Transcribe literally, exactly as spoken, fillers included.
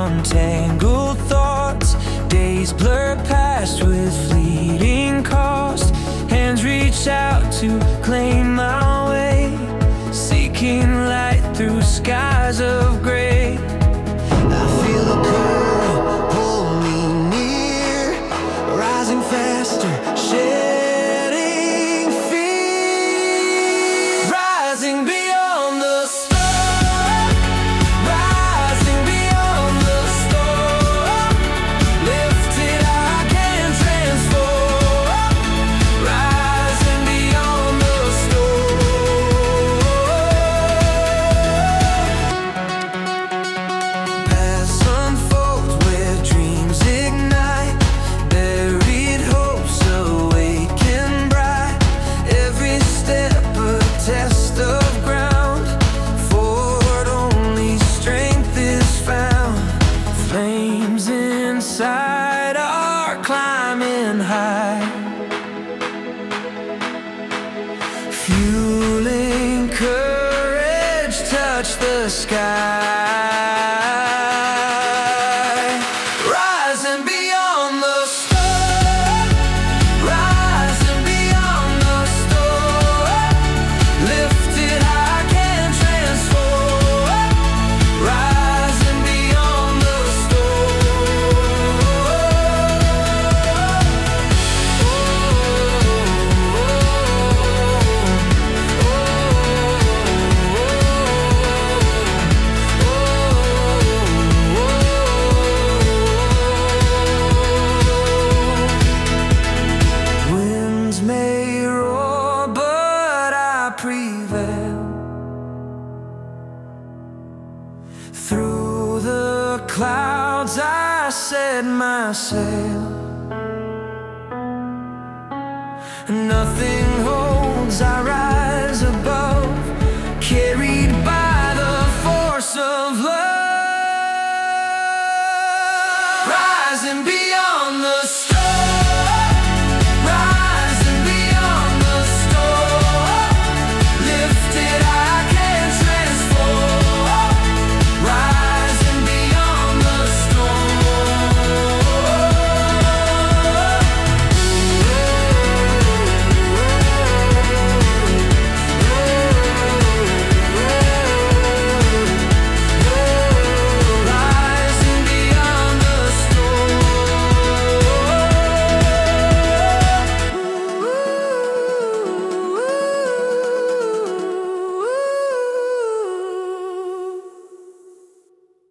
untangled thoughts. Days blur past with fleeting cost. Hands reach out to claim my way, seeking light through skies of gray. I feel a pull, pull me near, rising faster, shedding fear. Rising beyond the storm, rising beyond the storm. Lifted I can transform, rising beyond the storm. Paths unfold where dreams ignite, buried hopes awaken bright. Every step a test of ground, forward only strength is found. Flames inside are climbing high, fueling courage, touch the sky. Rising beyond the storm, rising beyond the storm. Lifted I can transform, rising beyond the winds may roar, but I prevail. Through the clouds I set my sail. Nothing holds, I rise.